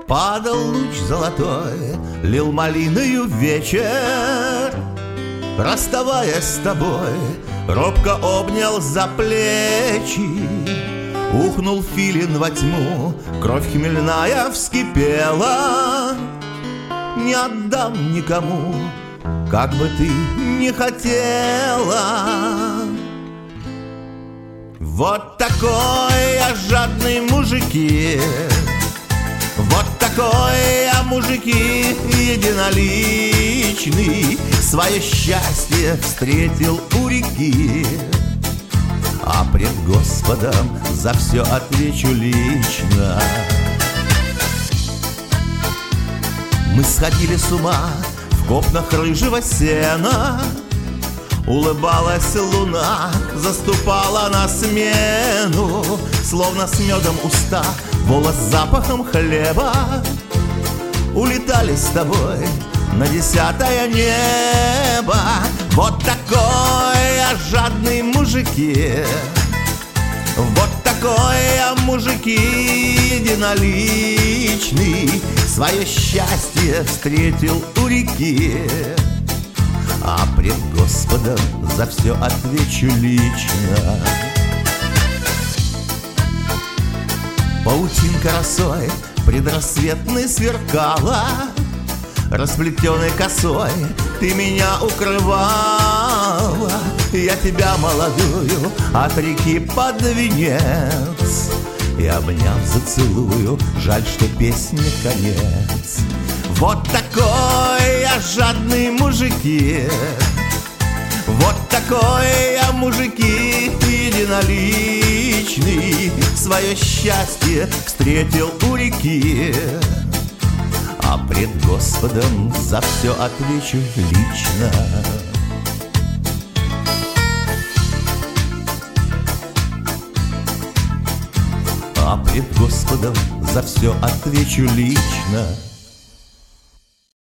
Падал луч золотой, лил малиною вечер. Расставаясь с тобой, робко обнял за плечи. Ухнул филин во тьму, кровь хмельная вскипела. Не отдам никому, как бы ты ни хотела. Вот такой я жадный, мужики. Вот такой я, мужики, единоличный. Свое счастье встретил у реки, а пред Господом за все отвечу лично. Мы сходили с ума в копнах рыжего сена. Улыбалась луна, заступала на смену. Словно с медом уста, волос с запахом хлеба. Улетали с тобой на 10-е небо. Вот такой я жадный, мужики. Вот такой я, мужики, единоличный. Свое счастье встретил у реки, а пред Господом за все отвечу лично. Паутинка росой предрассветной сверкала. Расплетенной косой ты меня укрывала. Я тебя молодую от реки под венец и, обняв, зацелую. Жаль, что песне конец. Вот такой я жадный, мужики. Вот такой я, мужики, единоличный. Свое счастье встретил у реки, а пред Господом за все отвечу лично. А пред Господом за все отвечу лично.